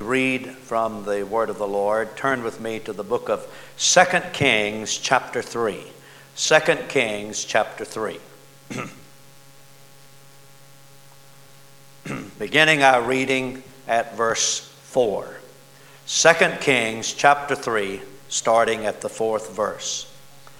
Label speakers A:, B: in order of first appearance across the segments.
A: Read from the word of the Lord. Turn with me to the book of 2 Kings chapter 3. 2 Kings chapter 3. Beginning our reading at verse 4. 2 Kings chapter 3, starting at the 4th verse.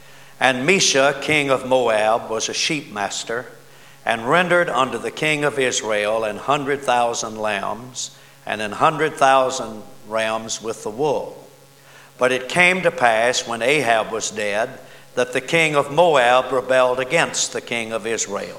A: And Mesha, king of Moab, was a sheep master, and rendered unto the king of Israel 100,000 lambs, and 100,000 rams with the wool. But it came to pass, when Ahab was dead, that the king of Moab rebelled against the king of Israel.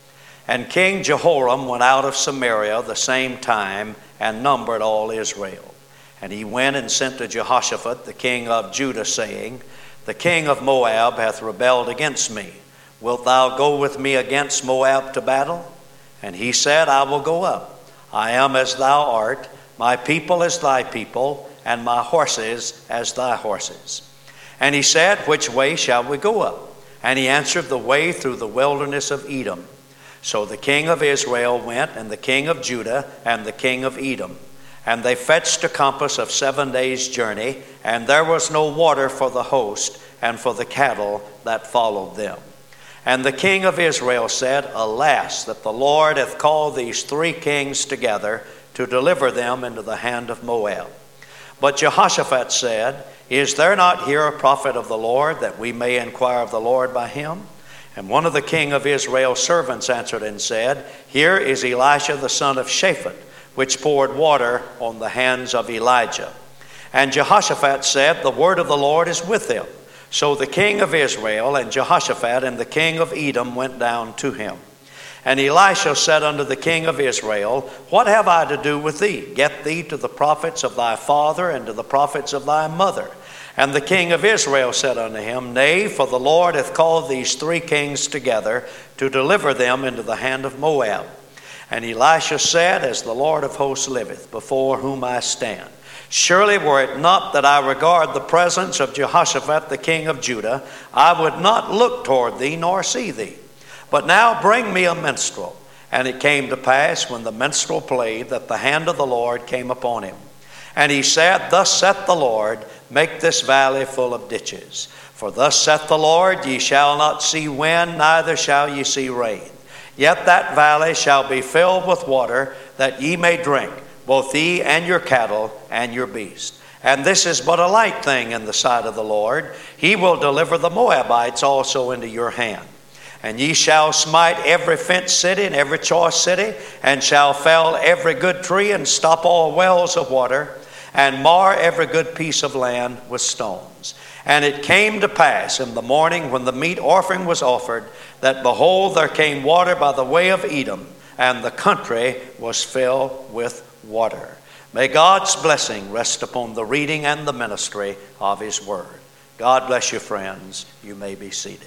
A: And King Jehoram went out of Samaria the same time, and numbered all Israel. And he went and sent to Jehoshaphat the king of Judah, saying, The king of Moab hath rebelled against me. Wilt thou go with me against Moab to battle? And he said, I will go up. I am as thou art, my people as thy people, and my horses as thy horses. And he said, Which way shall we go up? And he answered, The way through the wilderness of Edom. So the king of Israel went, and the king of Judah, and the king of Edom. And they fetched a compass of 7 days' journey, and there was no water for the host, and for the cattle that followed them. And the king of Israel said, Alas, that the Lord hath called these 3 kings together to deliver them into the hand of Moab. But Jehoshaphat said, Is there not here a prophet of the Lord, that we may inquire of the Lord by him? And one of the king of Israel's servants answered and said, Here is Elisha the son of Shaphat, which poured water on the hands of Elijah. And Jehoshaphat said, The word of the Lord is with him. So the king of Israel and Jehoshaphat and the king of Edom went down to him. And Elisha said unto the king of Israel, What have I to do with thee? Get thee to the prophets of thy father and to the prophets of thy mother. And the king of Israel said unto him, Nay, for the Lord hath called these 3 kings together to deliver them into the hand of Moab. And Elisha said, As the Lord of hosts liveth, before whom I stand, surely were it not that I regard the presence of Jehoshaphat the king of Judah, I would not look toward thee nor see thee. But now bring me a minstrel. And it came to pass, when the minstrel played, that the hand of the Lord came upon him. And he said, Thus saith the Lord, Make this valley full of ditches. For thus saith the Lord, Ye shall not see wind, neither shall ye see rain. Yet that valley shall be filled with water, that ye may drink, both ye and your cattle and your beast. And this is but a light thing in the sight of the Lord. He will deliver the Moabites also into your hand. And ye shall smite every fenced city and every choice city, and shall fell every good tree, and stop all wells of water, and mar every good piece of land with stones. And it came to pass in the morning, when the meat offering was offered, that behold, there came water by the way of Edom, and the country was filled with water. May God's blessing rest upon the reading and the ministry of his word. God bless you, friends. You may be seated.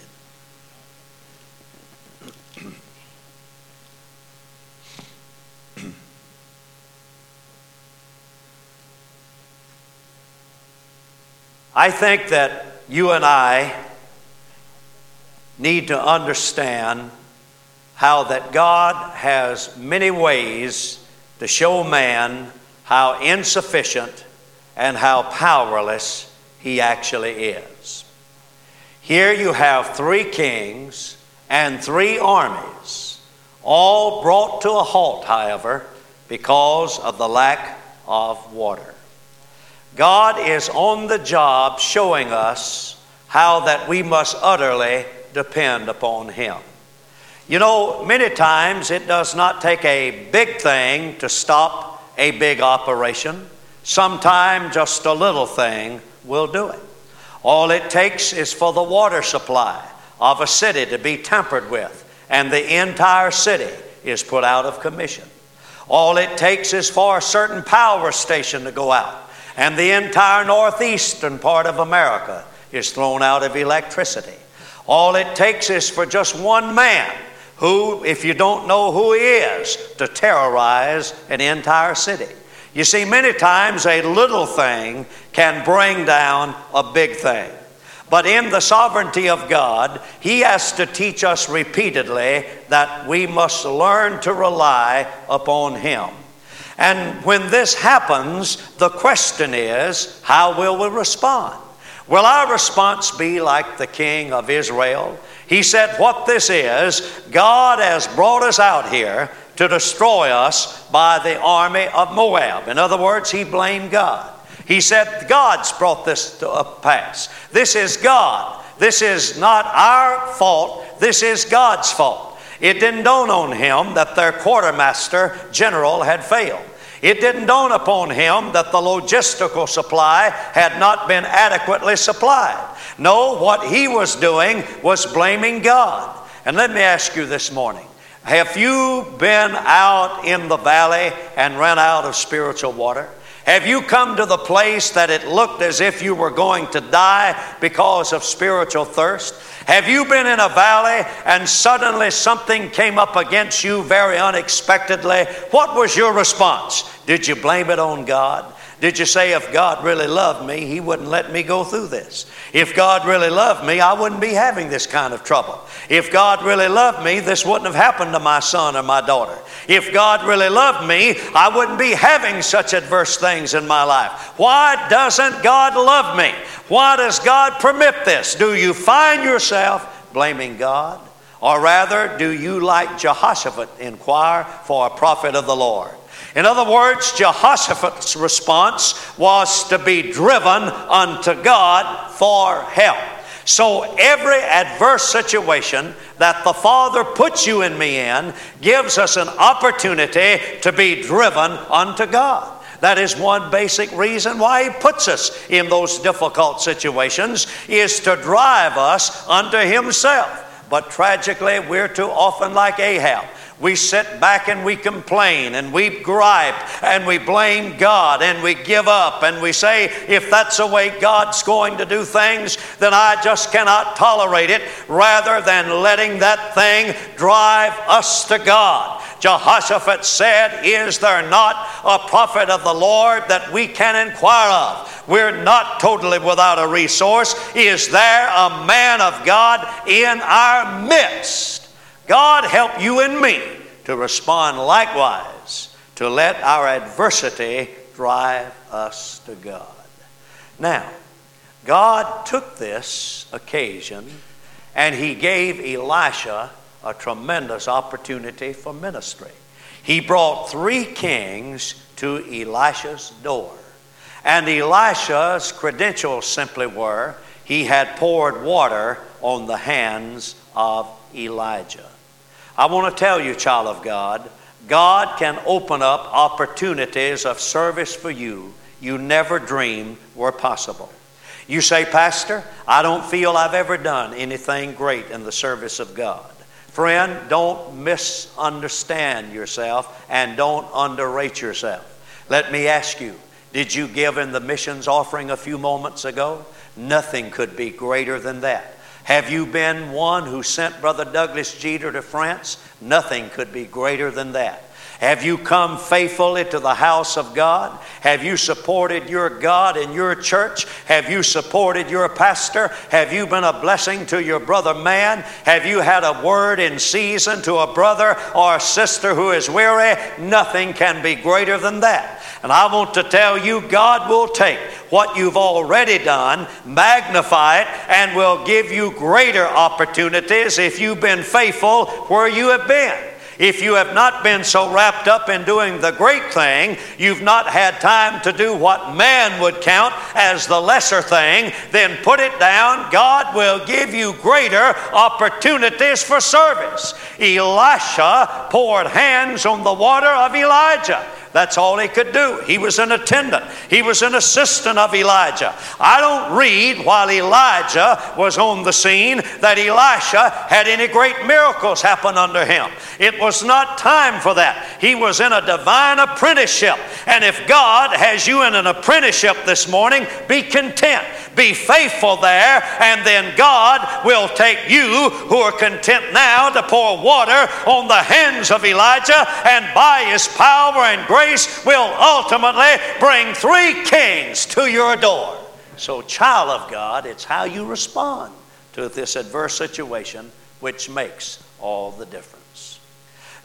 A: I think that you and I need to understand how that God has many ways to show man how insufficient and how powerless he actually is. Here you have 3 kings and 3 armies, all brought to a halt, however, because of the lack of water. God is on the job showing us how that we must utterly depend upon him. You know, many times it does not take a big thing to stop a big operation. Sometimes just a little thing will do it. All it takes is for the water supply of a city to be tampered with, and the entire city is put out of commission. All it takes is for a certain power station to go out, and the entire northeastern part of America is thrown out of electricity. All it takes is for just one man who, if you don't know who he is, to terrorize an entire city. You see, many times a little thing can bring down a big thing. But in the sovereignty of God, he has to teach us repeatedly that we must learn to rely upon him. And when this happens, the question is, how will we respond? Will our response be like the king of Israel? He said, what this is, God has brought us out here to destroy us by the army of Moab. In other words, he blamed God. He said, God's brought this to pass. This is God. This is not our fault. This is God's fault. It didn't dawn on him that their quartermaster general had failed. It didn't dawn upon him that the logistical supply had not been adequately supplied. No, what he was doing was blaming God. And let me ask you this morning, have you been out in the valley and run out of spiritual water? Have you come to the place that it looked as if you were going to die because of spiritual thirst? Have you been in a valley and suddenly something came up against you very unexpectedly? What was your response? Did you blame it on God? Did you say, if God really loved me, he wouldn't let me go through this? If God really loved me, I wouldn't be having this kind of trouble. If God really loved me, this wouldn't have happened to my son or my daughter. If God really loved me, I wouldn't be having such adverse things in my life. Why doesn't God love me? Why does God permit this? Do you find yourself blaming God? Or rather, do you, like Jehoshaphat, inquire for a prophet of the Lord? In other words, Jehoshaphat's response was to be driven unto God for help. So every adverse situation that the Father puts you and me in gives us an opportunity to be driven unto God. That is one basic reason why he puts us in those difficult situations, is to drive us unto himself. But tragically, we're too often like Ahab. We sit back and we complain and we gripe and we blame God and we give up and we say, if that's the way God's going to do things, then I just cannot tolerate it, rather than letting that thing drive us to God. Jehoshaphat said, is there not a prophet of the Lord that we can inquire of? We're not totally without a resource. Is there a man of God in our midst? God help you and me to respond likewise, to let our adversity drive us to God. Now, God took this occasion and he gave Elisha a tremendous opportunity for ministry. He brought 3 kings to Elisha's door. And Elisha's credentials simply were, he had poured water on the hands of Elijah. I want to tell you, child of God, God can open up opportunities of service for you never dreamed were possible. You say, Pastor, I don't feel I've ever done anything great in the service of God. Friend, don't misunderstand yourself and don't underrate yourself. Let me ask you, did you give in the missions offering a few moments ago? Nothing could be greater than that. Have you been one who sent Brother Douglas Jeter to France? Nothing could be greater than that. Have you come faithfully to the house of God? Have you supported your God in your church? Have you supported your pastor? Have you been a blessing to your brother man? Have you had a word in season to a brother or a sister who is weary? Nothing can be greater than that. And I want to tell you, God will take what you've already done, magnify it, and will give you greater opportunities if you've been faithful where you have been. If you have not been so wrapped up in doing the great thing, you've not had time to do what man would count as the lesser thing, then put it down. God will give you greater opportunities for service. Elisha poured hands on the water of Elijah. That's all he could do. He was an attendant. He was an assistant of Elijah. I don't read while Elijah was on the scene that Elisha had any great miracles happen under him. It was not time for that. He was in a divine apprenticeship. And if God has you in an apprenticeship this morning, be content. Be faithful there, and then God will take you who are content now to pour water on the hands of Elijah, and by his power and grace will ultimately bring 3 kings to your door. So, child of God, it's how you respond to this adverse situation which makes all the difference.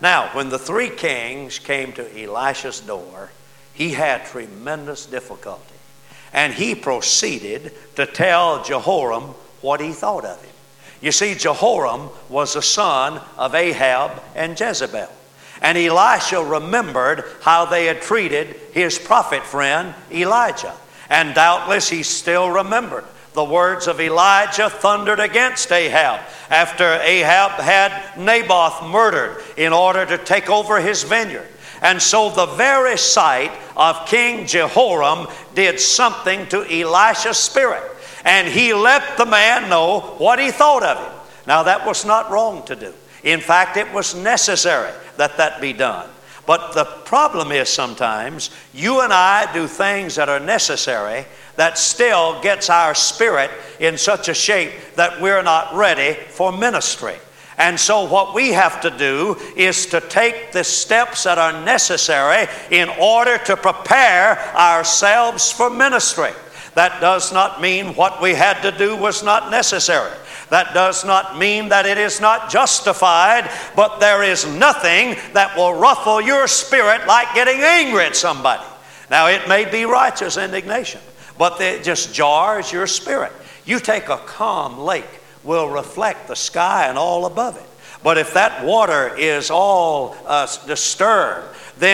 A: Now, when the three kings came to Elisha's door, he had tremendous difficulty. And he proceeded to tell Jehoram what he thought of him. You see, Jehoram was the son of Ahab and Jezebel. And Elisha remembered how they had treated his prophet friend Elijah. And doubtless he still remembered the words of Elijah thundered against Ahab after Ahab had Naboth murdered in order to take over his vineyard. And so the very sight of King Jehoram did something to Elisha's spirit. And he let the man know what he thought of him. Now that was not wrong to do. In fact, it was necessary that that be done. But the problem is sometimes you and I do things that are necessary that still gets our spirit in such a shape that we're not ready for ministry. And so what we have to do is to take the steps that are necessary in order to prepare ourselves for ministry. That does not mean what we had to do was not necessary. That does not mean that it is not justified, but there is nothing that will ruffle your spirit like getting angry at somebody. Now, it may be righteous indignation, but it just jars your spirit. You take a calm lake, will reflect the sky and all above it. But if that water is all disturbed, then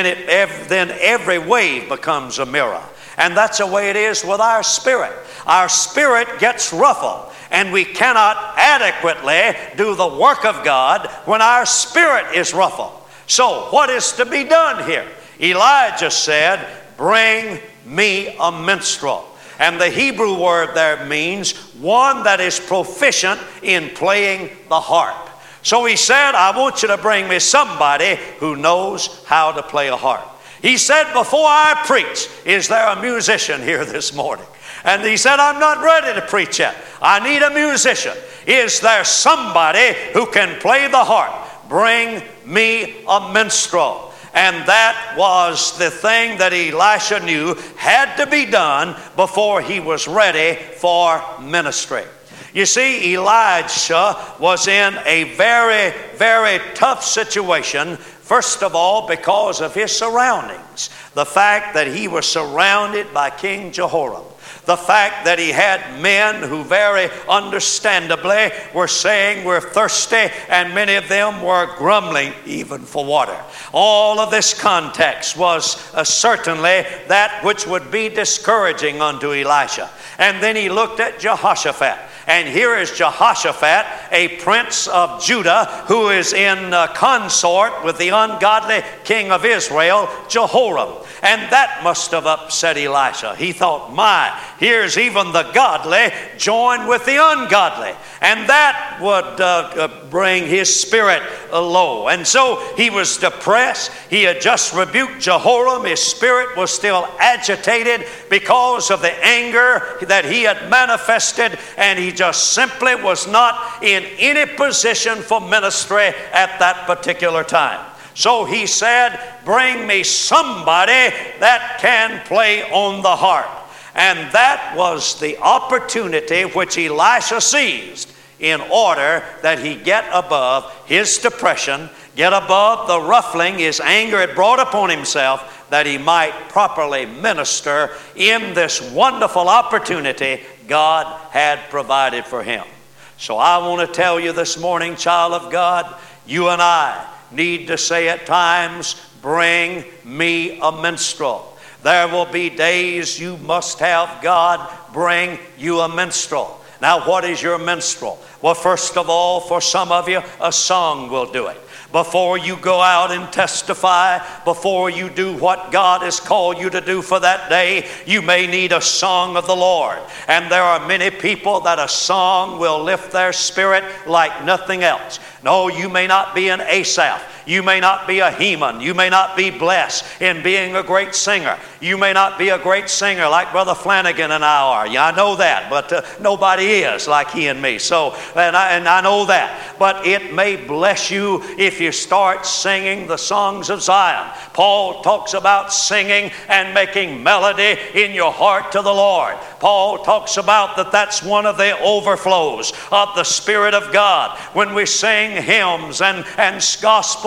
A: every wave becomes a mirror. And that's the way it is with our spirit. Our spirit gets ruffled, and we cannot adequately do the work of God when our spirit is ruffled. So what is to be done here? Elijah said, "Bring me a minstrel." And the Hebrew word there means one that is proficient in playing the harp. So he said, "I want you to bring me somebody who knows how to play a harp." He said, "Before I preach, is there a musician here this morning?" And he said, "I'm not ready to preach yet. I need a musician. Is there somebody who can play the harp? Bring me a minstrel." And that was the thing that Elisha knew had to be done before he was ready for ministry. You see, Elijah was in a very, very tough situation. First of all, because of his surroundings. The fact that he was surrounded by King Jehoram. The fact that he had men who very understandably were saying we're thirsty, and many of them were grumbling even for water. All of this context was certainly that which would be discouraging unto Elisha. And then he looked at Jehoshaphat. And here is Jehoshaphat, a prince of Judah, who is in consort with the ungodly king of Israel, Jehoram. And that must have upset Elisha. He thought, here's even the godly joined with the ungodly. And that would bring his spirit low. And so he was depressed. He had just rebuked Jehoram. His spirit was still agitated because of the anger that he had manifested. And he just simply was not in any position for ministry at that particular time. So he said, "Bring me somebody that can play on the harp." And that was the opportunity which Elisha seized in order that he get above his depression, get above the ruffling his anger had brought upon himself, that he might properly minister in this wonderful opportunity God had provided for him. So I want to tell you this morning, child of God, you and I need to say at times, "Bring me a minstrel." There will be days you must have God bring you a minstrel. Now, what is your minstrel? Well, first of all, for some of you, a song will do it. Before you go out and testify, before you do what God has called you to do for that day, you may need a song of the Lord. And there are many people that a song will lift their spirit like nothing else. No, you may not be an Asaph. You may not be a Heman. You may not be blessed in being a great singer. You may not be a great singer like Brother Flanagan and I are. Yeah, I know that, but nobody is like he and me. So, and I know that. But it may bless you if you start singing the songs of Zion. Paul talks about singing and making melody in your heart to the Lord. Paul talks about that's one of the overflows of the Spirit of God. When we sing hymns and gospel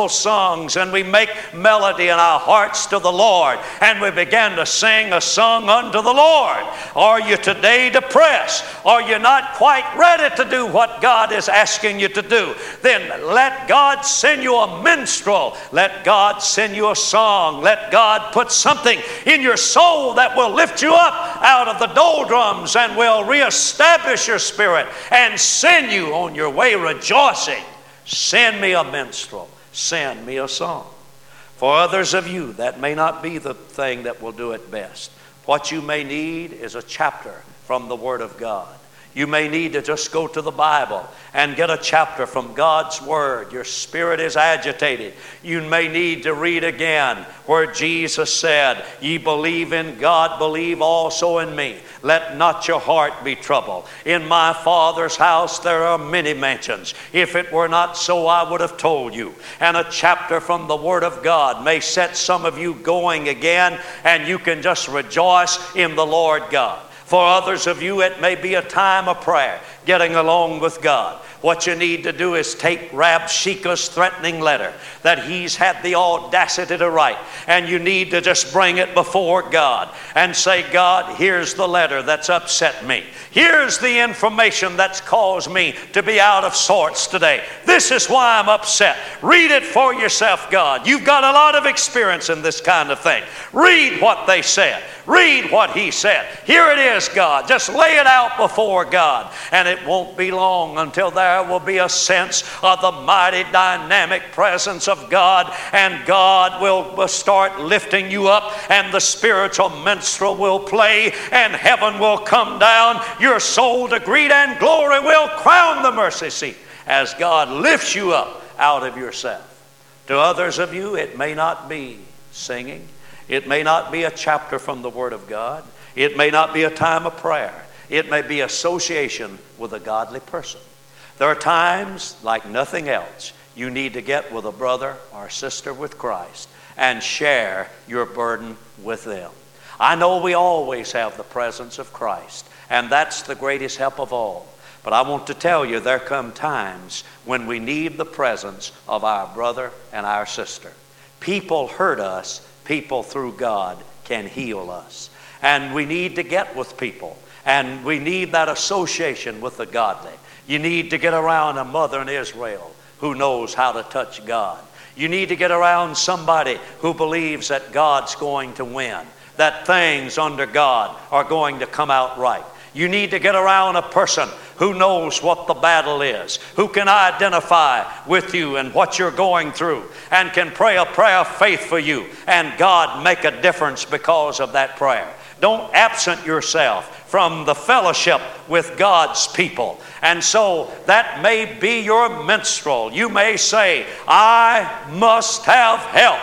A: songs and we make melody in our hearts to the Lord and we begin to sing a song unto the Lord. Are you today depressed? Are you not quite ready to do what God is asking you to do? Then let God send you a minstrel. Let God send you a song. Let God put something in your soul that will lift you up out of the doldrums and will reestablish your spirit and send you on your way rejoicing. Send me a minstrel. Send me a song. For others of you, that may not be the thing that will do it best. What you may need is a chapter from the Word of God. You may need to just go to the Bible and get a chapter from God's Word. Your spirit is agitated. You may need to read again where Jesus said, "Ye believe in God, believe also in me. Let not your heart be troubled. In my Father's house there are many mansions. If it were not so, I would have told you." And a chapter from the Word of God may set some of you going again, and you can just rejoice in the Lord God. For others of you, it may be a time of prayer, getting along with God. What you need to do is take Rabshakeh's threatening letter that he's had the audacity to write, and you need to just bring it before God and say, "God, here's the letter that's upset me. Here's the information that's caused me to be out of sorts today. This is why I'm upset. Read it for yourself, God. You've got a lot of experience in this kind of thing. Read what they said. Read what he said. Here it is, God. Just lay it out before God. And it won't be long until there will be a sense of the mighty dynamic presence of God, and God will start lifting you up, and the spiritual minstrel will play, and heaven will come down, your soul to greet, and glory will crown the mercy seat as God lifts you up out of yourself. To others of you, it may not be singing. It may not be a chapter from the Word of God. It may not be a time of prayer. It may be association with a godly person. There are times, like nothing else, you need to get with a brother or sister with Christ and share your burden with them. I know we always have the presence of Christ, and that's the greatest help of all. But I want to tell you, there come times when we need the presence of our brother and our sister. People hurt us. People through God can heal us. And we need to get with people. And we need that association with the godly. You need to get around a mother in Israel who knows how to touch God. You need to get around somebody who believes that God's going to win, that things under God are going to come out right. You need to get around a person who knows what the battle is, who can identify with you and what you're going through, and can pray a prayer of faith for you, and God make a difference because of that prayer. Don't absent yourself from the fellowship with God's people. And so that may be your minstrel. You may say, "I must have help.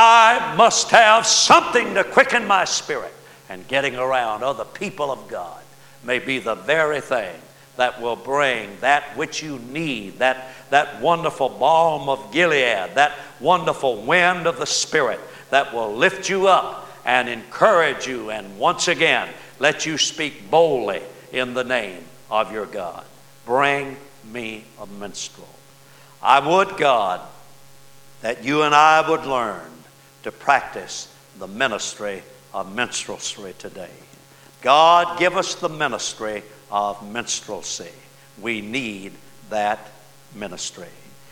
A: I must have something to quicken my spirit." And getting around other people of God may be the very thing that will bring that which you need, that wonderful balm of Gilead, that wonderful wind of the Spirit that will lift you up and encourage you, and once again let you speak boldly in the name of your God. Bring me a minstrel. I would, God, that you and I would learn to practice the ministry of minstrelsy today. God, give us the ministry of minstrelsy. We need that ministry.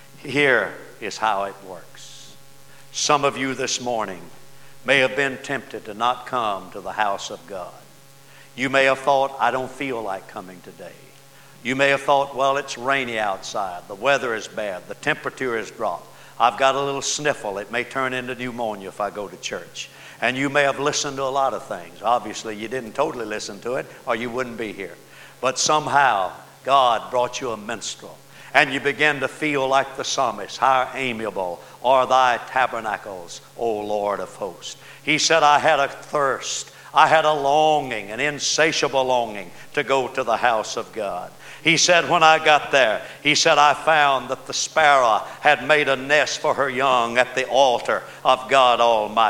A: Here is how it works. Some of you this morning may have been tempted to not come to the house of God. You may have thought, "I don't feel like coming today." You may have thought, "Well, it's rainy outside. The weather is bad. The temperature has dropped. I've got a little sniffle. It may turn into pneumonia if I go to church." And you may have listened to a lot of things. Obviously, you didn't totally listen to it, or you wouldn't be here. But somehow, God brought you a minstrel. And you begin to feel like the psalmist, "How amiable are thy tabernacles, O Lord of hosts." He said, "I had a thirst. I had a longing, an insatiable longing to go to the house of God." He said, when I got there, he said, "I found that the sparrow had made a nest for her young at the altar of God Almighty.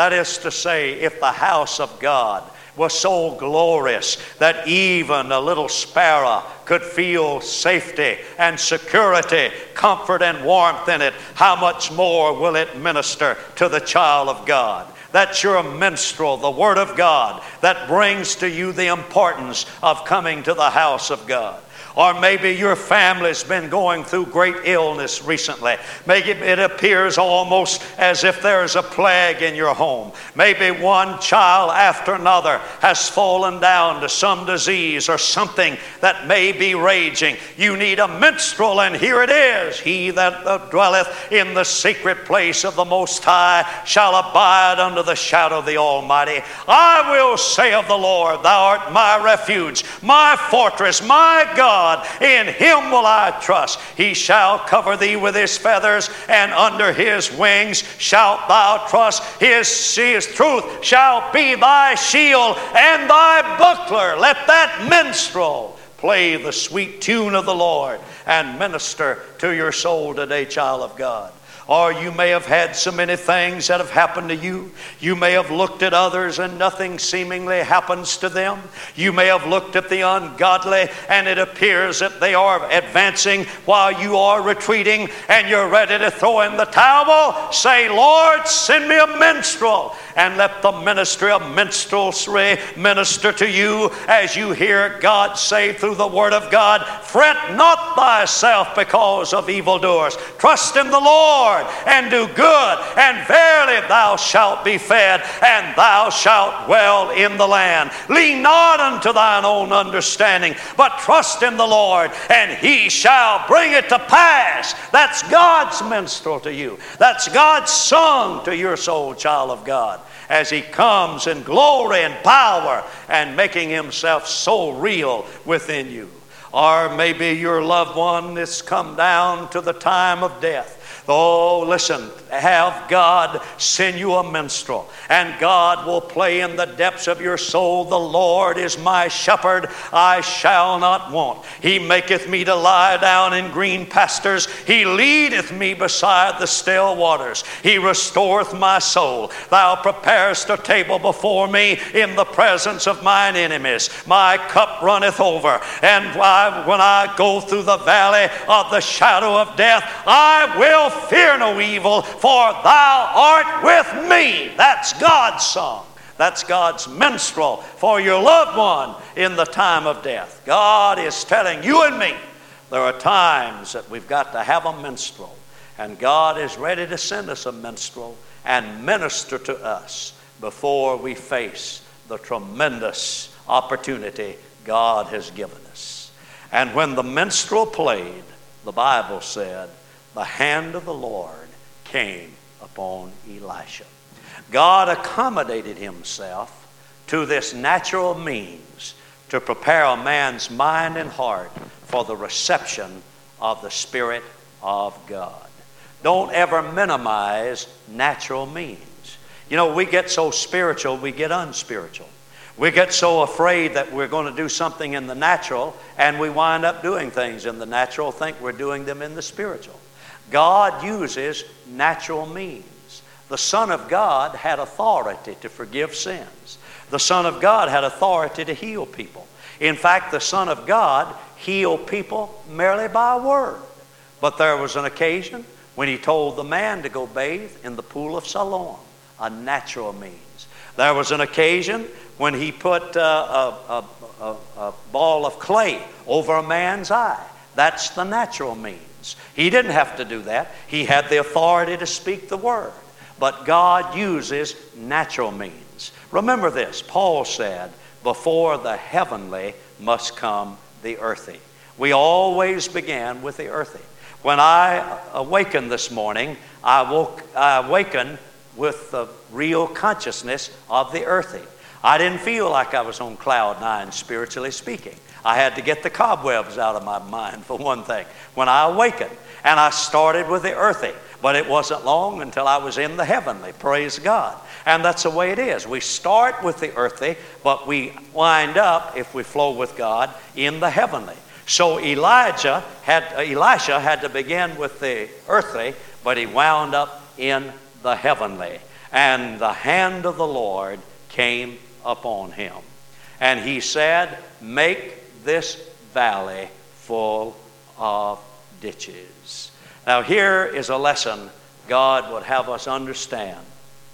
A: That is to say, if the house of God was so glorious that even a little sparrow could feel safety and security, comfort and warmth in it, how much more will it minister to the child of God? That's your minstrel, the Word of God, that brings to you the importance of coming to the house of God. Or maybe your family's been going through great illness recently. Maybe it appears almost as if there's a plague in your home. Maybe one child after another has fallen down to some disease or something that may be raging. You need a minstrel, and here it is. He that dwelleth in the secret place of the Most High shall abide under the shadow of the Almighty. I will say of the Lord, Thou art my refuge, my fortress, my God. In Him will I trust. He shall cover thee with His feathers, and under His wings shalt thou trust. His truth shall be thy shield and thy buckler. Let that minstrel play the sweet tune of the Lord and minister to your soul today, child of God. Or you may have had so many things that have happened to you. You may have looked at others and nothing seemingly happens to them. You may have looked at the ungodly and it appears that they are advancing while you are retreating and you're ready to throw in the towel. Say, Lord, send me a minstrel, and let the ministry of minstrelsy minister to you as you hear God say through the Word of God, fret not thyself because of evildoers. Trust in the Lord and do good, and verily thou shalt be fed, and thou shalt dwell in the land. Lean not unto thine own understanding, but trust in the Lord, and He shall bring it to pass. That's God's minstrel to you. That's God's song to your soul, child of God, as He comes in glory and power and making Himself so real within you. Or maybe your loved one has come down to the time of death. Oh, listen, have God send you a minstrel, and God will play in the depths of your soul, the Lord is my shepherd, I shall not want. He maketh me to lie down in green pastures. He leadeth me beside the still waters. He restoreth my soul. Thou preparest a table before me in the presence of mine enemies. My cup runneth over. And when I go through the valley of the shadow of death, I will fear no evil, for thou art with me. That's God's song. That's God's minstrel for your loved one in the time of death. God is telling you and me there are times that we've got to have a minstrel, and God is ready to send us a minstrel and minister to us before we face the tremendous opportunity God has given us. And when the minstrel played, the Bible said, the hand of the Lord came upon Elisha. God accommodated Himself to this natural means to prepare a man's mind and heart for the reception of the Spirit of God. Don't ever minimize natural means. You know, we get so spiritual, we get unspiritual. We get so afraid that we're going to do something in the natural, and we wind up doing things in the natural, think we're doing them in the spiritual. God uses natural means. The Son of God had authority to forgive sins. The Son of God had authority to heal people. In fact, the Son of God healed people merely by a word. But there was an occasion when He told the man to go bathe in the pool of Siloam, a natural means. There was an occasion when He put a ball of clay over a man's eye. That's the natural means. He didn't have to do that. He had the authority to speak the word. But God uses natural means. Remember this, Paul said, before the heavenly must come the earthy. We always began with the earthy. When I awakened this morning, I awakened with the real consciousness of the earthy. I didn't feel like I was on cloud nine, spiritually speaking. I had to get the cobwebs out of my mind, for one thing, when I awakened. And I started with the earthy, but it wasn't long until I was in the heavenly. Praise God. And that's the way it is. We start with the earthly, but we wind up, if we flow with God, in the heavenly. So Elisha had to begin with the earthly, but he wound up in the heavenly. And the hand of the Lord came upon him. And he said, make this valley full of ditches. Now here is a lesson God would have us understand.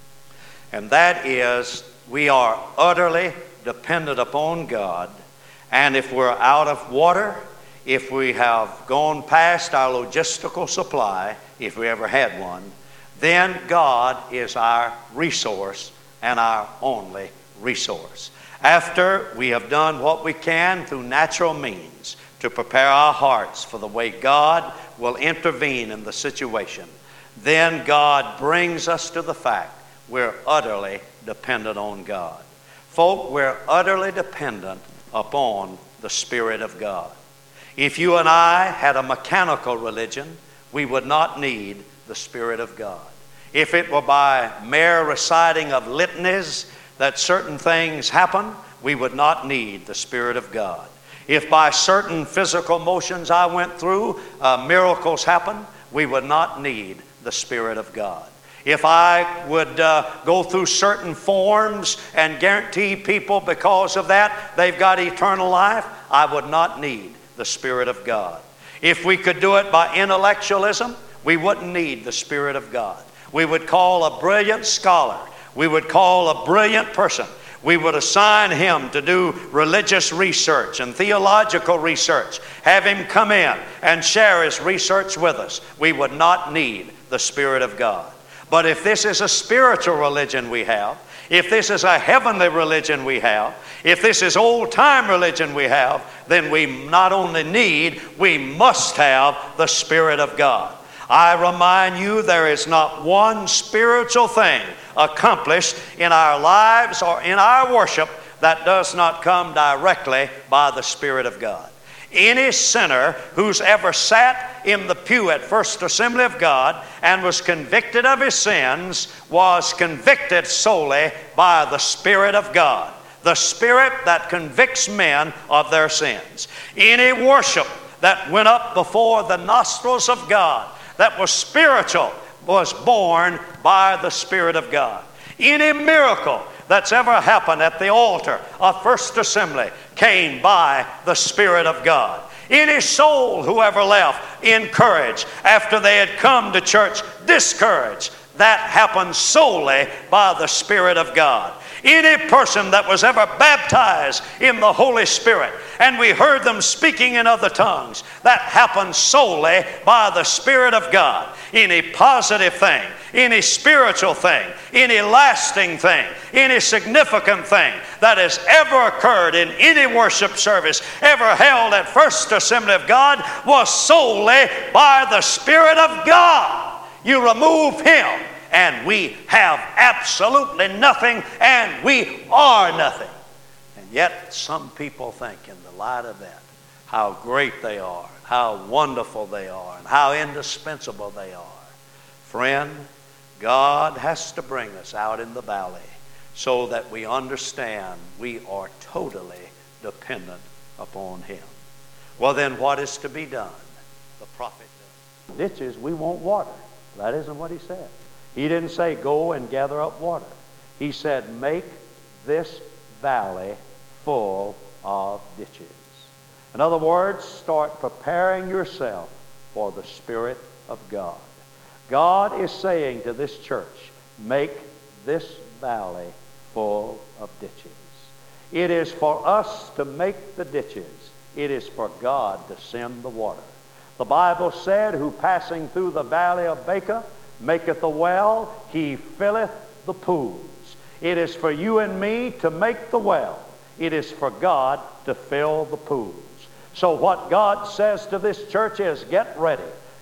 A: And that is, we are utterly dependent upon God. And if we're out of water, if we have gone past our logistical supply, if we ever had one, then God is our resource and our only resource. After we have done what we can through natural means to prepare our hearts for the way God will intervene in the situation, then God brings us to the fact we're utterly dependent on God. Folk, we're utterly dependent upon the Spirit of God. If you and I had a mechanical religion, we would not need the Spirit of God. If it were by mere reciting of litanies that certain things happen, we would not need the Spirit of God. If by certain physical motions I went through, miracles happen, we would not need the Spirit of God. If I would go through certain forms and guarantee people because of that they've got eternal life, I would not need the Spirit of God. If we could do it by intellectualism, we wouldn't need the Spirit of God. We would call a brilliant scholar, we would call a brilliant person, we would assign him to do religious research and theological research, have him come in and share his research with us. We would not need the Spirit of God. But if this is a spiritual religion we have, if this is a heavenly religion we have, if this is old-time religion we have, then we not only need, we must have the Spirit of God. I remind you, there is not one spiritual thing accomplished in our lives or in our worship that does not come directly by the Spirit of God. Any sinner who's ever sat in the pew at First Assembly of God and was convicted of his sins was convicted solely by the Spirit of God. The Spirit that convicts men of their sins. Any worship that went up before the nostrils of God that was spiritual was born by the Spirit of God. Any miracle that's ever happened at the altar of First Assembly came by the Spirit of God. Any soul who ever left encouraged after they had come to church discouraged, that happened solely by the Spirit of God. Any person that was ever baptized in the Holy Spirit and we heard them speaking in other tongues, that happened solely by the Spirit of God. Any positive thing, any spiritual thing, any lasting thing, any significant thing that has ever occurred in any worship service ever held at First Assembly of God was solely by the Spirit of God. You remove Him and we have absolutely nothing, and we are nothing. And yet some people think in the light of that how great they are, how wonderful they are, and how indispensable they are. Friend, God has to bring us out in the valley so that we understand we are totally dependent upon Him. Well, then what is to be done? The prophet does. Ditches we won't water. That isn't what he said. He didn't say go and gather up water. He said make this valley full of ditches. In other words, start preparing yourself for the Spirit of God. God is saying to this church, make this valley full of ditches. It is for us to make the ditches. It is for God to send the water. The Bible said, who passing through the valley of Baca maketh a well, he filleth the pools. It is for you and me to make the well. It is for God to fill the pools. So what God says to this church is, get ready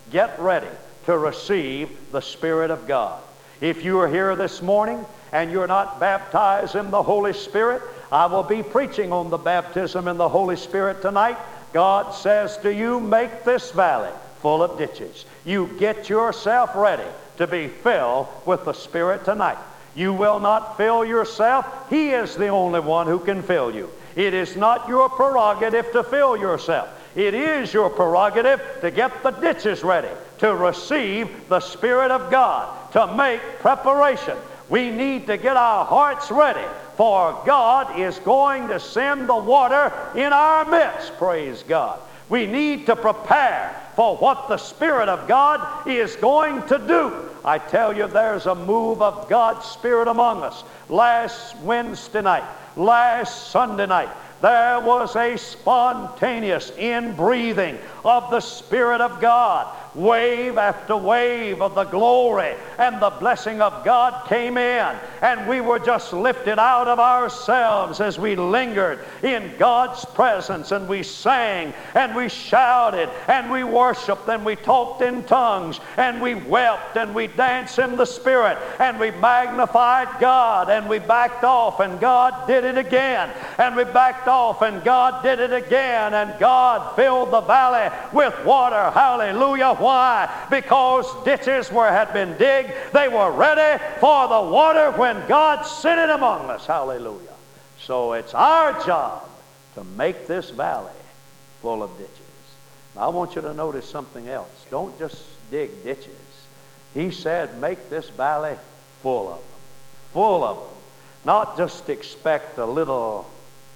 A: to receive the Spirit of God. If you are here this morning and you're not baptized in the Holy Spirit, I will be preaching on the baptism in the Holy Spirit tonight. God says to you, make this valley full of ditches. You get yourself ready to be filled with the Spirit tonight. You will not fill yourself. He is the only one who can fill you. It is not your prerogative to fill yourself. It is your prerogative to get the ditches ready, to receive the Spirit of God, to make preparation.
B: We need to get our hearts ready, for God is going to send the water in our midst. Praise God. We need to prepare for what the Spirit of God is going to do. I tell you, there's a move of God's Spirit among us. Last Wednesday night, last Sunday night, there was a spontaneous inbreathing of the Spirit of God. Wave after wave of the glory and the blessing of God came in, and we were just lifted out of ourselves as we lingered in God's presence, and we sang and we shouted and we worshiped and we talked in tongues and we wept and we danced in the Spirit and we magnified God, and we backed off and God did it again, and we backed off and God did it again, and God filled the valley with water. Hallelujah. Why? Because ditches had been digged. They were ready for the water when God sent it among us. Hallelujah. So it's our job to make this valley full of ditches. Now, I want you to notice something else. Don't just dig ditches. He said, make this valley full of them. Full of them. Not just expect a little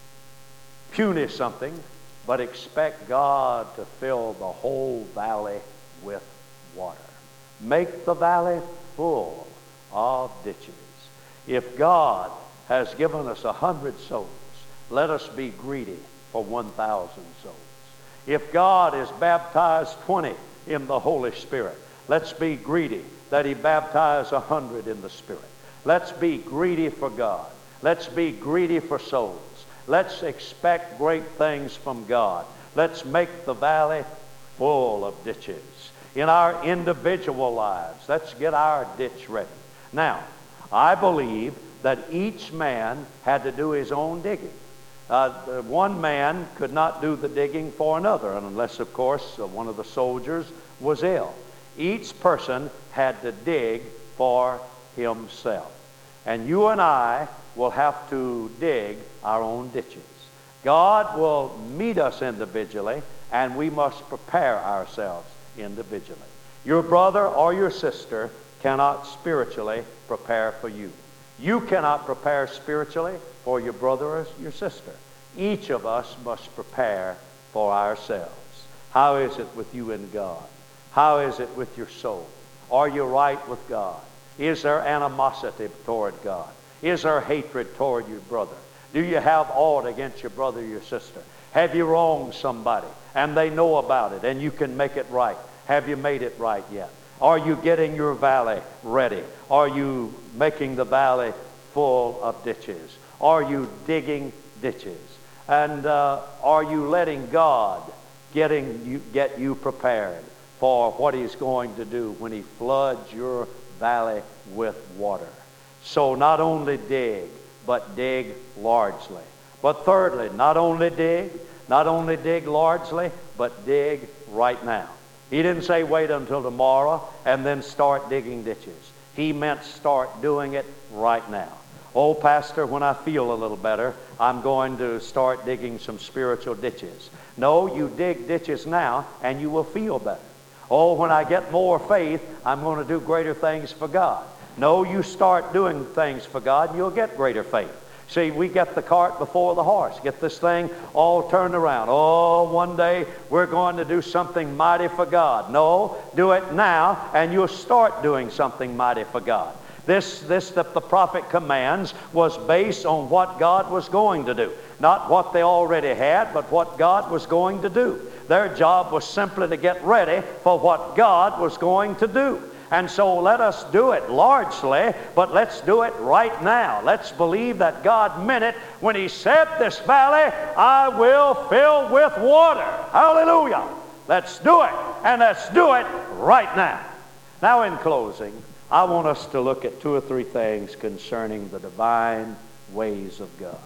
B: puny something, but expect God to fill the whole valley with water. Make the valley full of ditches. If God has given us 100 souls, let us be greedy for 1,000 souls. If God has baptized 20 in the Holy Spirit, let's be greedy that He baptize 100 in the Spirit. Let's be greedy for God. Let's be greedy for souls. Let's expect great things from God. Let's make the valley full of ditches. In our individual lives, let's get our ditch ready. Now, I believe that each man had to do his own digging. One man could not do the digging for another, unless, of course, one of the soldiers was ill. Each person had to dig for himself. And you and I will have to dig our own ditches. God will meet us individually, and we must prepare ourselves individually. Your brother or your sister cannot spiritually prepare for you. You cannot prepare spiritually for your brother or your sister. Each of us must prepare for ourselves. How is it with you and God? How is it with your soul? Are you right with God? Is there animosity toward God? Is there hatred toward your brother? Do you have aught against your brother or your sister? Have you wronged somebody and they know about it and you can make it right? Have you made it right yet? Are you getting your valley ready? Are you making the valley full of ditches? Are you digging ditches? And are you letting God get you prepared for what He's going to do when He floods your valley with water? So not only dig, but dig largely. But thirdly, not only dig largely, but dig right now. He didn't say wait until tomorrow and then start digging ditches. He meant start doing it right now. Oh, Pastor, when I feel a little better, I'm going to start digging some spiritual ditches. No, you dig ditches now and you will feel better. Oh, when I get more faith, I'm going to do greater things for God. No, you start doing things for God and you'll get greater faith. See, we get the cart before the horse. Get this thing all turned around. Oh, one day we're going to do something mighty for God. No, do it now and you'll start doing something mighty for God. This that the prophet commands was based on what God was going to do. Not what they already had, but what God was going to do. Their job was simply to get ready for what God was going to do. And so let us do it largely, but let's do it right now. Let's believe that God meant it when He said, this valley I will fill with water. Hallelujah. Let's do it, and let's do it right now. Now in closing, I want us to look at 2 or 3 things concerning the divine ways of God.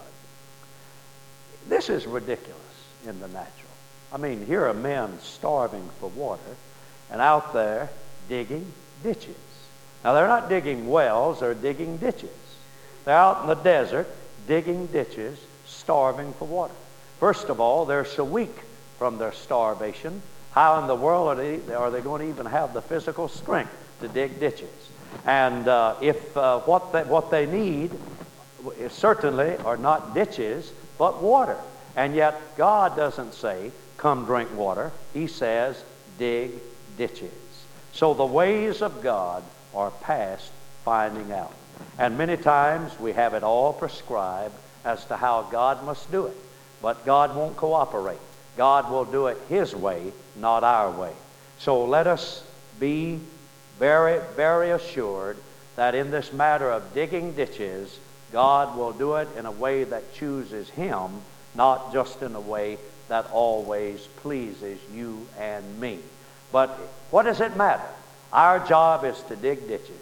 B: This is ridiculous in the natural. I mean, here are men starving for water and out there digging ditches. Now, they're not digging wells, they're digging ditches. They're out in the desert digging ditches, starving for water. First of all, they're so weak from their starvation. How in the world are they going to even have the physical strength to dig ditches? And if what they need certainly are not ditches, but water. And yet God doesn't say, come drink water. He says, dig ditches. So the ways of God are past finding out. And many times we have it all prescribed as to how God must do it. But God won't cooperate. God will do it His way, not our way. So let us be very, very assured that in this matter of digging ditches, God will do it in a way that chooses Him, not just in a way that always pleases you and me. But what does it matter? Our job is to dig ditches.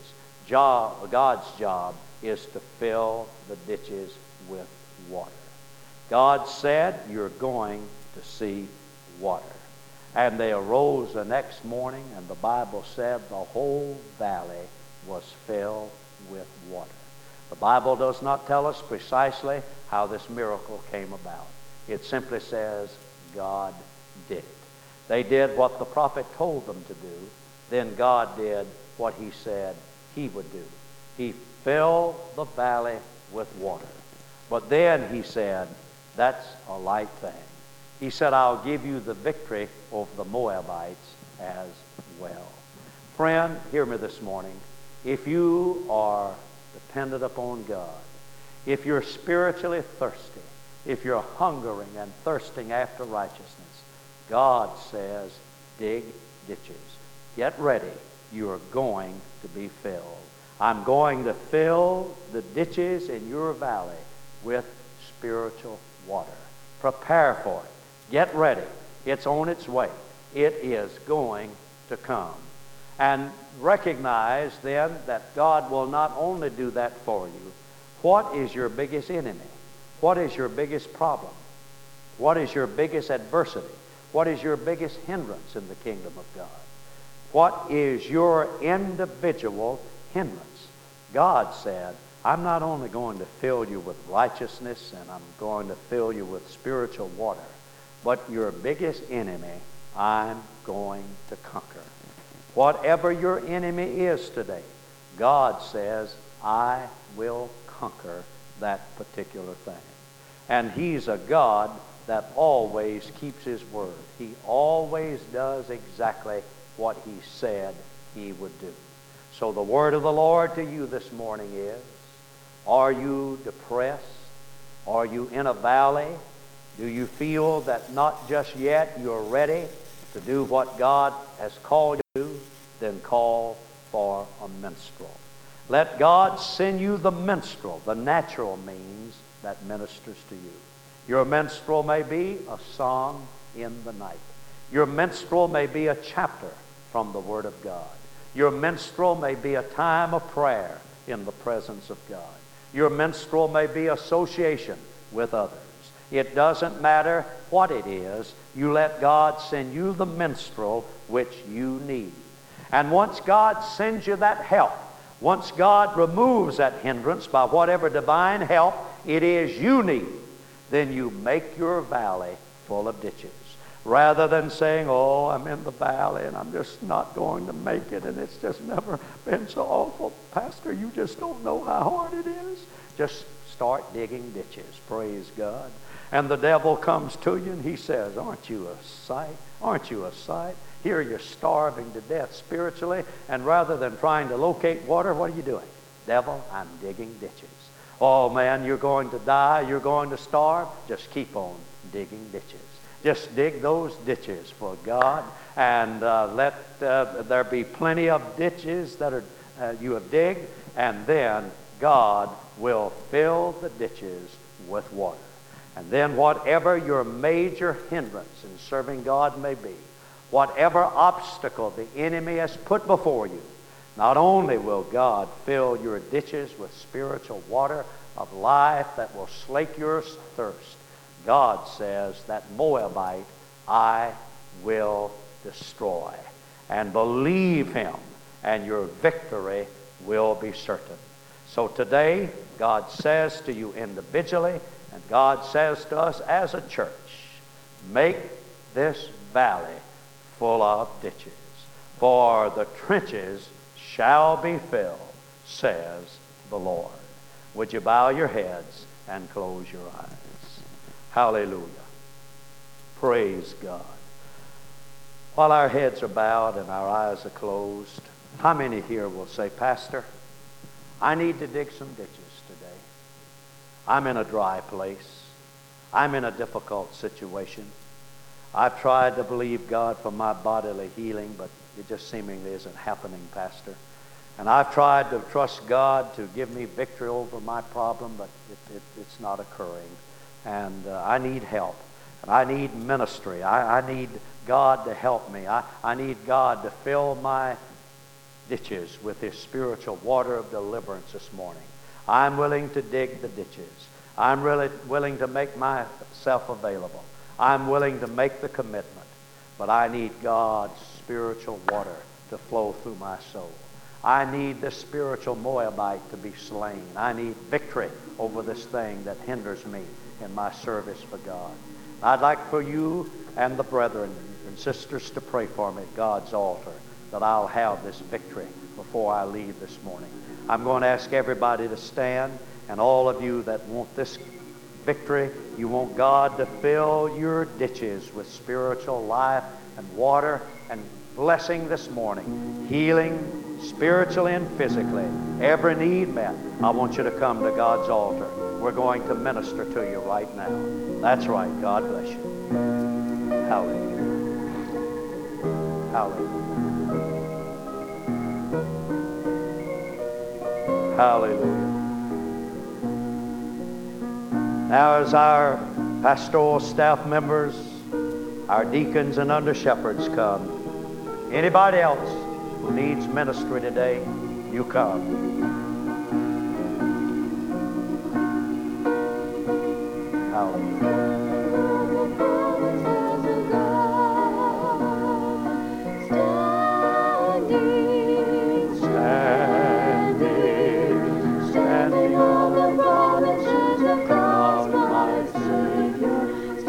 B: God's job is to fill the ditches with water. God said, you're going to see water. And they arose the next morning, and the Bible said the whole valley was filled with water. The Bible does not tell us precisely how this miracle came about. It simply says God did it. They did what the prophet told them to do. Then God did what He said He would do. He filled the valley with water. But then He said, that's a light thing. He said, I'll give you the victory over the Moabites as well. Friend, hear me this morning. If you are dependent upon God, if you're spiritually thirsty, if you're hungering and thirsting after righteousness, God says, dig ditches. Get ready. You are going to be filled. I'm going to fill the ditches in your valley with spiritual water. Prepare for it. Get ready. It's on its way. It is going to come. And recognize then that God will not only do that for you. What is your biggest enemy? What is your biggest problem? What is your biggest adversity? What is your biggest hindrance in the kingdom of God? What is your individual hindrance? God said, I'm not only going to fill you with righteousness and I'm going to fill you with spiritual water, but your biggest enemy I'm going to conquer. Whatever your enemy is today, God says, I will conquer that particular thing. And He's a God that always keeps His word. He always does exactly what He said He would do. So the word of the Lord to you this morning is, are you depressed? Are you in a valley? Do you feel that not just yet you're ready to do what God has called you to do? Then call for a minstrel. Let God send you the minstrel, the natural means that ministers to you. Your minstrel may be a song in the night. Your minstrel may be a chapter from the Word of God. Your minstrel may be a time of prayer in the presence of God. Your minstrel may be association with others. It doesn't matter what it is. You let God send you the minstrel which you need. And once God sends you that help, once God removes that hindrance by whatever divine help it is you need, then you make your valley full of ditches. Rather than saying, oh, I'm in the valley and I'm just not going to make it and it's just never been so awful. Pastor, you just don't know how hard it is. Just start digging ditches. Praise God. And the devil comes to you and he says, aren't you a sight? Aren't you a sight? Here you're starving to death spiritually, and rather than trying to locate water, what are you doing? Devil, I'm digging ditches. Oh man, you're going to die, you're going to starve. Just keep on digging ditches. Just dig those ditches for God, and let there be plenty of ditches that are you have digged, and then God will fill the ditches with water. And then whatever your major hindrance in serving God may be, whatever obstacle the enemy has put before you, not only will God fill your ditches with spiritual water of life that will slake your thirst, God says that Moabite I will destroy. And believe Him, and your victory will be certain. So today, God says to you individually, and God says to us as a church, make this valley full of ditches, for the trenches shall be filled, says the Lord. Would you bow your heads and close your eyes? Hallelujah. Praise God. While our heads are bowed and our eyes are closed, how many here will say, Pastor, I need to dig some ditches today. I'm in a dry place. I'm in a difficult situation. I've tried to believe God for my bodily healing, but it just seemingly isn't happening, Pastor. And I've tried to trust God to give me victory over my problem, but it's not occurring. And I need help. And I need ministry. I need God to help me. I need God to fill my ditches with His spiritual water of deliverance this morning. I'm willing to dig the ditches. I'm really willing to make myself available. I'm willing to make the commitment. But I need God's spiritual water to flow through my soul. I need this spiritual Moabite to be slain. I need victory over this thing that hinders me in my service for God. I'd like for you and the brethren and sisters to pray for me at God's altar that I'll have this victory before I leave this morning. I'm going to ask everybody to stand, and all of you that want this victory, you want God to fill your ditches with spiritual life and water and blessing this morning, healing spiritually and physically, every need met. I want you to come to God's altar. We're going to minister to you right now. That's right. God bless you. Hallelujah. Hallelujah. Hallelujah. Now, as our pastoral staff members, our deacons and under shepherds come, anybody else who needs ministry today, you come. Hallelujah. Standing on the promises of God, my Savior.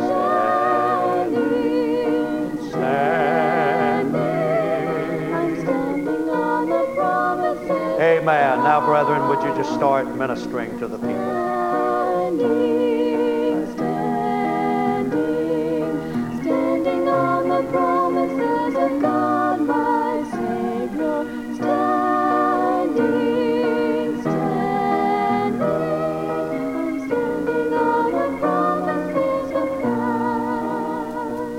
B: Amen. Now, brethren, would you just start ministering to the people? Standing on the promises of God, my Savior. Standing, I'm standing on the promises of God.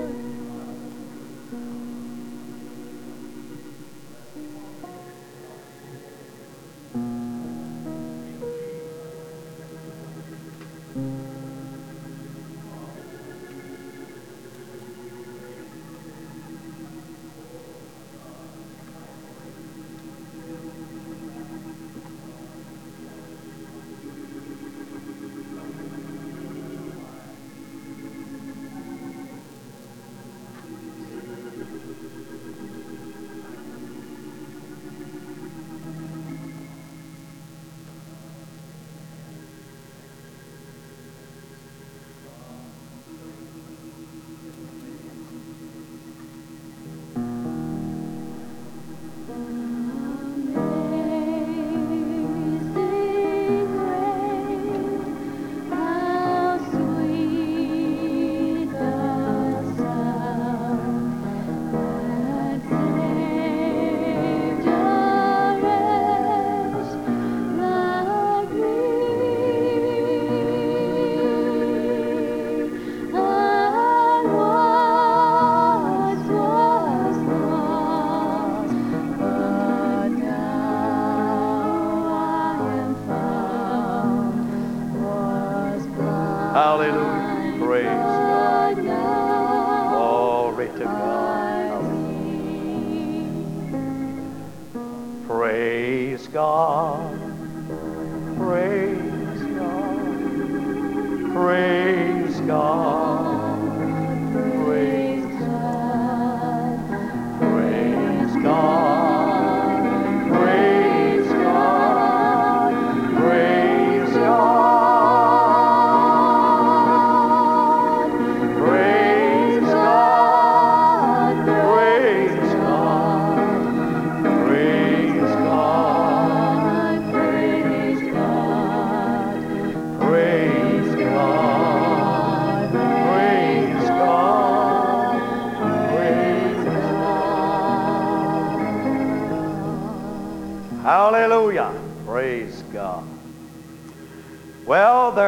B: Hallelujah. Praise God. Glory to God. Praise God. Praise God. Praise God. Praise God. Praise God. Praise God. Praise God. Praise God.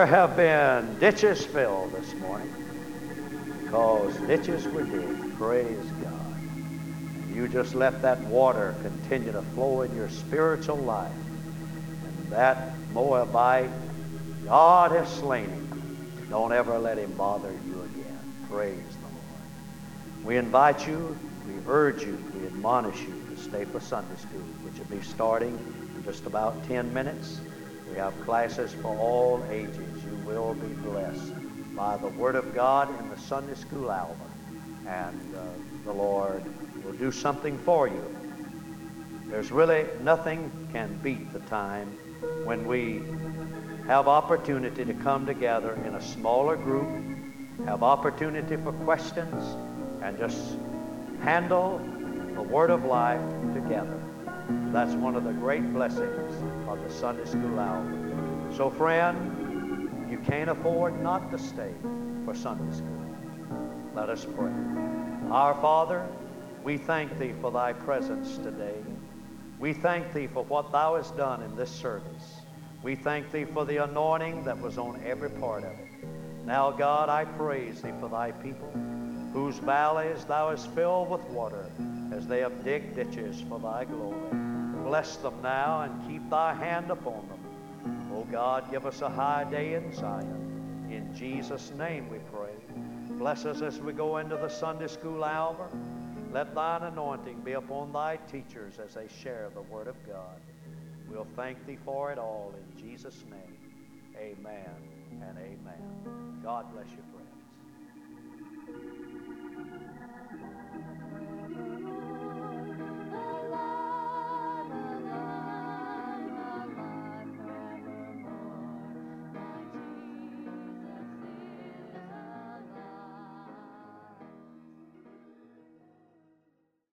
B: There have been ditches filled this morning because ditches were digged. Praise God. And you just let that water continue to flow in your spiritual life. And that Moabite, God has slain him. Don't ever let him bother you again. Praise the Lord. We invite you, we urge you, we admonish you to stay for Sunday school, which will be starting in just about 10 minutes. We have classes for all ages. You will be blessed by the Word of God in the Sunday school hour. And the Lord will do something for you. There's really nothing can beat the time when we have opportunity to come together in a smaller group, have opportunity for questions, and just handle the Word of life together. That's one of the great blessings of the Sunday school hour. So friend, you can't afford not to stay for Sunday school. Let us pray. Our Father, we thank Thee for Thy presence today. We thank Thee for what Thou hast done in this service. We thank Thee for the anointing that was on every part of it. Now, God, I praise Thee for Thy people, whose valleys Thou hast filled with water as they have digged ditches for Thy glory. Bless them now and keep Thy hand upon them. Oh God, give us a high day in Zion. In Jesus' name we pray. Bless us as we go into the Sunday school hour. Let Thine anointing be upon Thy teachers as they share the Word of God. We'll thank Thee for it all in Jesus' name. Amen and amen. God bless you, friends.